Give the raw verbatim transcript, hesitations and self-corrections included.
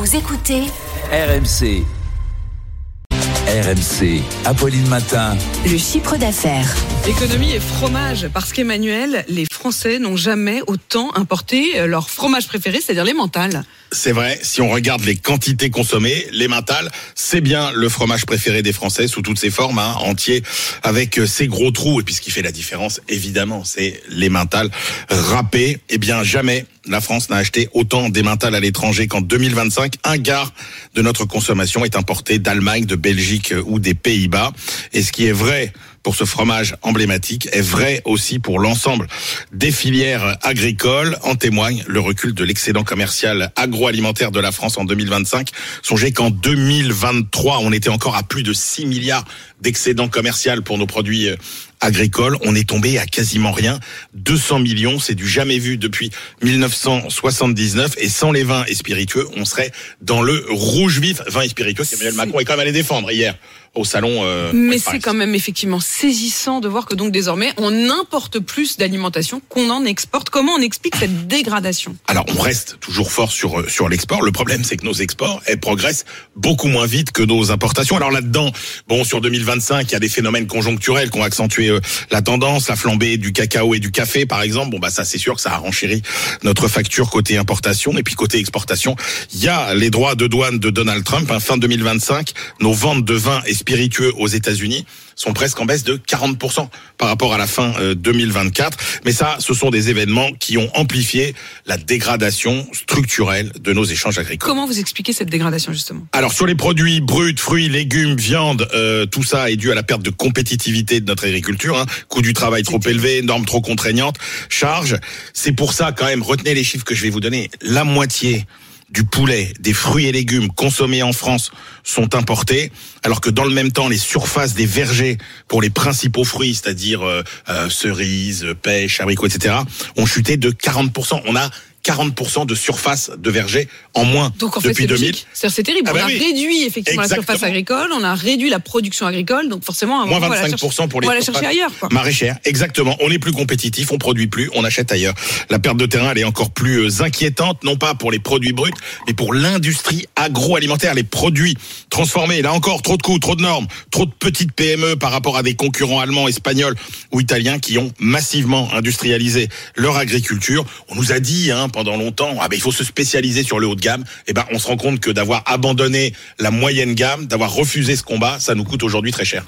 Vous écoutez R M C. R M C, Apolline Matin. Le chiffre d'affaires. Économie et fromage, parce qu'Emmanuel, les Français n'ont jamais autant importé leur fromage préféré, c'est-à-dire l'emmental. C'est vrai, si on regarde les quantités consommées, l'emmental, c'est bien le fromage préféré des Français sous toutes ses formes, hein, entier, avec ses gros trous. Et puis ce qui fait la différence, évidemment, c'est l'emmental râpé. Eh bien, jamais la France n'a acheté autant d'emmental à l'étranger qu'en deux mille vingt-cinq. Un quart de notre consommation est importé d'Allemagne, de Belgique ou des Pays-Bas. Et ce qui est vrai pour ce fromage emblématique est vrai aussi pour l'ensemble des filières agricoles. En témoigne le recul de l'excédent commercial agroalimentaire de la France en deux mille vingt-cinq. Songez qu'en deux mille vingt-trois, on était encore à plus de six milliards d'excédent commercial pour nos produits agricoles. On est tombé à quasiment rien. deux cents millions, c'est du jamais vu depuis mille neuf cent soixante-dix-neuf. Et sans les vins et spiritueux, on serait dans le rouge vif. Vins et spiritueux, Emmanuel Macron est quand même allé défendre hier au salon. Euh, Mais c'est quand même effectivement saisissant de voir que donc désormais on importe plus d'alimentation qu'on en exporte. Comment on explique cette dégradation ? Alors on reste toujours fort sur sur l'export. Le problème c'est que nos exports elles progressent beaucoup moins vite que nos importations. Alors là-dedans, bon sur deux mille vingt-cinq, il y a des phénomènes conjoncturels qui ont accentué euh, la tendance, la flambée du cacao et du café par exemple. Bon bah ça c'est sûr que ça a renchéri notre facture côté importation. Et puis côté exportation, il y a les droits de douane de Donald Trump. Hein, fin deux mille vingt-cinq, nos ventes de vins et spiritueux aux États-Unis sont presque en baisse de quarante pour cent par rapport à la fin euh, deux mille vingt-quatre. Mais ça, ce sont des événements qui ont amplifié la dégradation structurelle de nos échanges agricoles. Comment vous expliquez cette dégradation justement ? Alors sur les produits bruts, fruits, légumes, viande, euh, tout ça est dû à la perte de compétitivité de notre agriculture. Hein. Coût du travail trop élevé, normes trop contraignantes, charges. C'est pour ça quand même, retenez les chiffres que je vais vous donner. La moitié du poulet, des fruits et légumes consommés en France sont importés, alors que dans le même temps, les surfaces des vergers pour les principaux fruits, c'est-à-dire euh, euh, cerises, pêches, abricots, et cetera, ont chuté de quarante pour cent. On a quarante pour cent de surface de verger en moins donc, en fait, depuis c'est deux mille. C'est-à-dire, c'est terrible. Ah bah on a oui. réduit effectivement Exactement. la surface agricole, on a réduit la production agricole, donc forcément, à un moins moment, vingt-cinq pour cent pour les on va la chercher ailleurs. Quoi. Maraîchères, exactement. On n'est plus compétitif, on produit plus, on achète ailleurs. La perte de terrain, elle est encore plus inquiétante, non pas pour les produits bruts, mais pour l'industrie agroalimentaire, les produits transformés. Là encore, trop de coûts, trop de normes, trop de petites P M E par rapport à des concurrents allemands, espagnols ou italiens qui ont massivement industrialisé leur agriculture. On nous a dit hein, pendant longtemps, ah ben, il faut se spécialiser sur le haut de gamme. Eh ben, on se rend compte que d'avoir abandonné la moyenne gamme, d'avoir refusé ce combat, ça nous coûte aujourd'hui très cher.